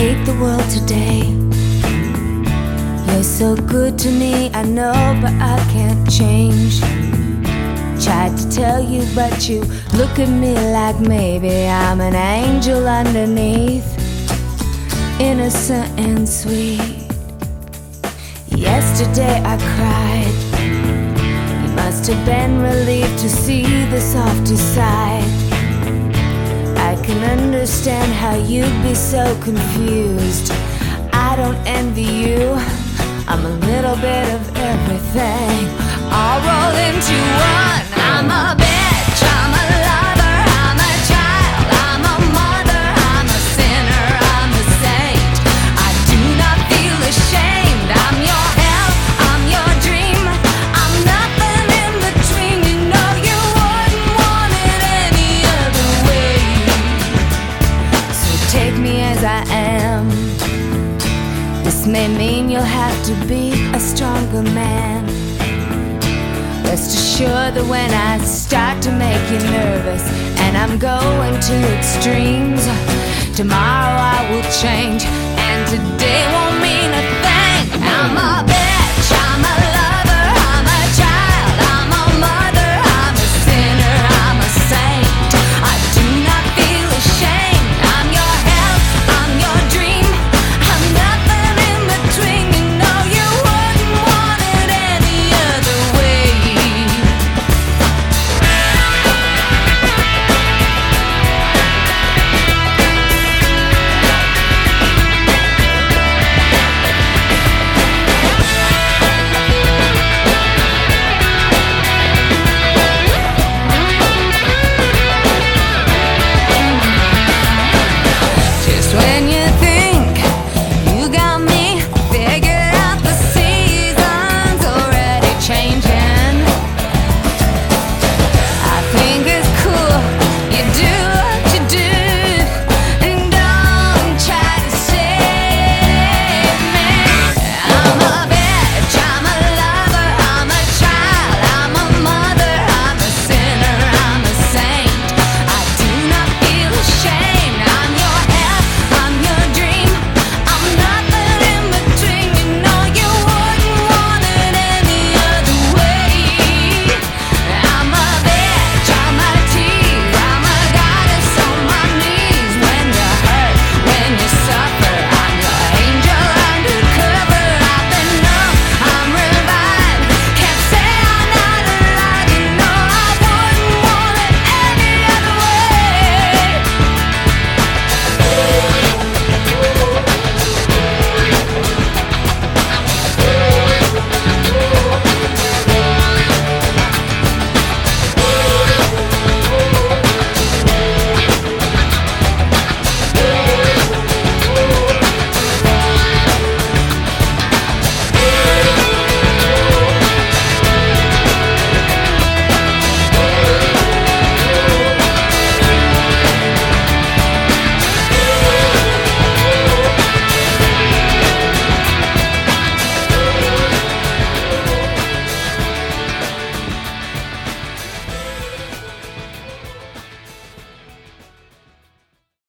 hate the world today. You're so good to me, I know, but I can't change. Tried to tell you, but you look at me like maybe I'm an angel underneath, innocent and sweet. Yesterday I cried. You must have been relieved to see the softer side. I can understand how you'd be so confused. I don't envy you, I'm a little bit of everything, all rolled into one. I'm a bitch, I'm a lover, I'm a child, I'm a mother, I'm a sinner, I'm a saint. I do not feel ashamed. I'm your hell, I'm your dream, I'm nothing in between. You know you wouldn't want it any other way. So take me as I am. This may mean you'll have to be a stronger man. Rest assured that when I start to make you nervous and I'm going to extremes, tomorrow I will change and today won't mean a thing. I'm a